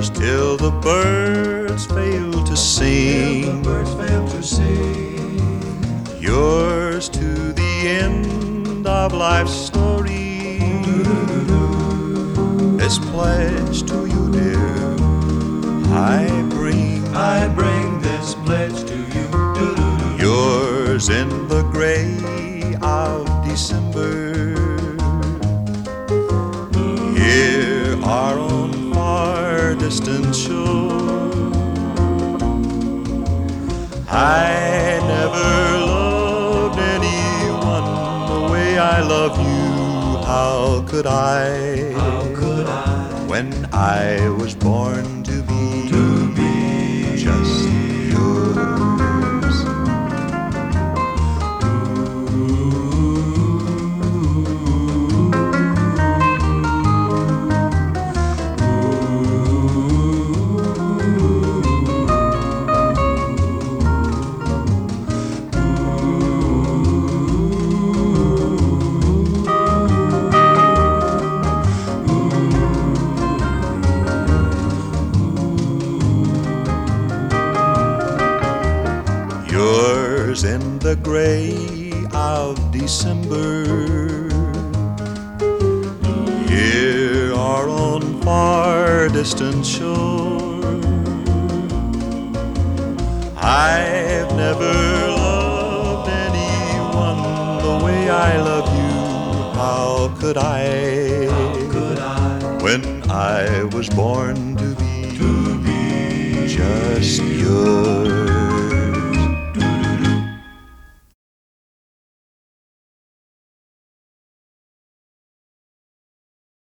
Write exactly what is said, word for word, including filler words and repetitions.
till the birds fail to sing. Yours to the end of life's story. This pledge to you, dear, I bring. I bring this pledge to you. Yours in the gray of December. Here are on far distant shore. I never loved anyone the way I love you. How could I? How could I? When I was born to be, to be just yours. Yours in the gray of December. Here are on far distant shore. I've never loved anyone the way I love you. How could I? How could I? When I was born to be, To be just yours.